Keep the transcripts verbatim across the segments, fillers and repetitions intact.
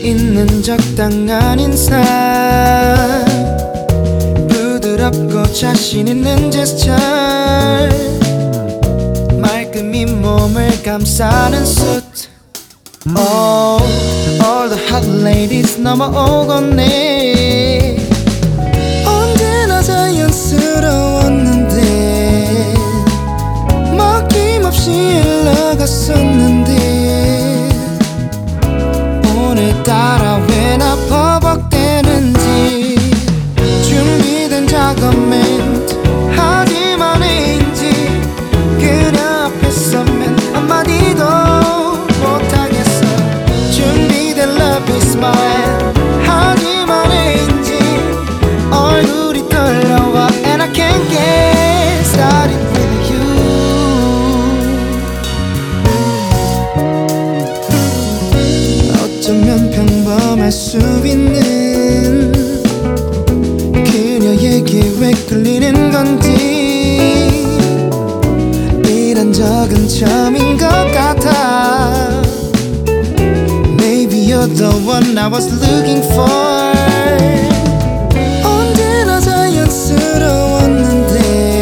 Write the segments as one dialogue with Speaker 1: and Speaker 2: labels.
Speaker 1: 있는 적당한 인사, 부드럽고 자신 있는 제스처, 말끔히 몸을 감싸는 suit. Oh, all the hot ladies 넘어오곤 해. 언제나 자연스러웠는데 막힘없이 흘러갔었는데 오늘따라 왜나 버벅대는지. 준비된 작업 멘트 하지만 왠지 그녀 앞에 서면 한마디도 못하겠어. 준비된 love is mine 하지만 왠지 얼굴이 떨려와 and I can't get started with you. 어쩌면 평범할 수 있는 그녀에게 왜 끌리는 건지 이런 적은 처음인 것 같아. Maybe you're the one I was looking for. 언제나 자연스러웠는데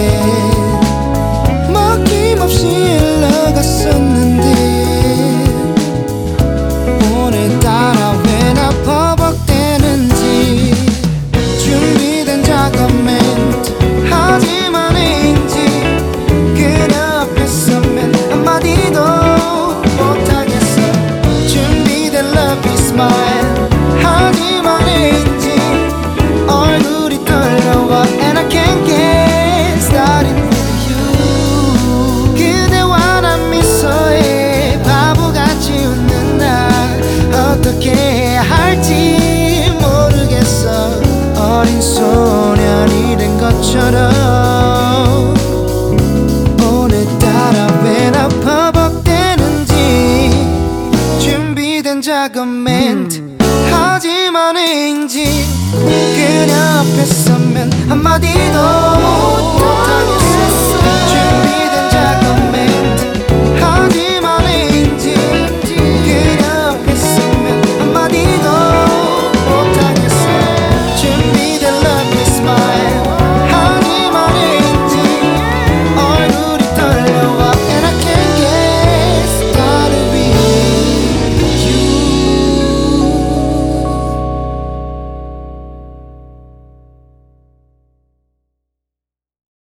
Speaker 1: 막힘없이 흘러갔었는데 오늘따라 왜나 버벅대는지. 준비된 작업 멘트 하지만 왠지 그녀 앞에 서면 한마디도 못하겠어. 준비된 love is mine 하지만 왠지 얼굴이 떨려와 and I can't get started with you. 그대와 난 미소에 바보같이 웃는 날 어떻게 해야 할지 모르겠어. 어린 소년이 된 것처럼 오늘따라 왜나 버벅대는지. 준비된 작업 멘트 하지만 왠지 그녀 앞에 서면 한마디도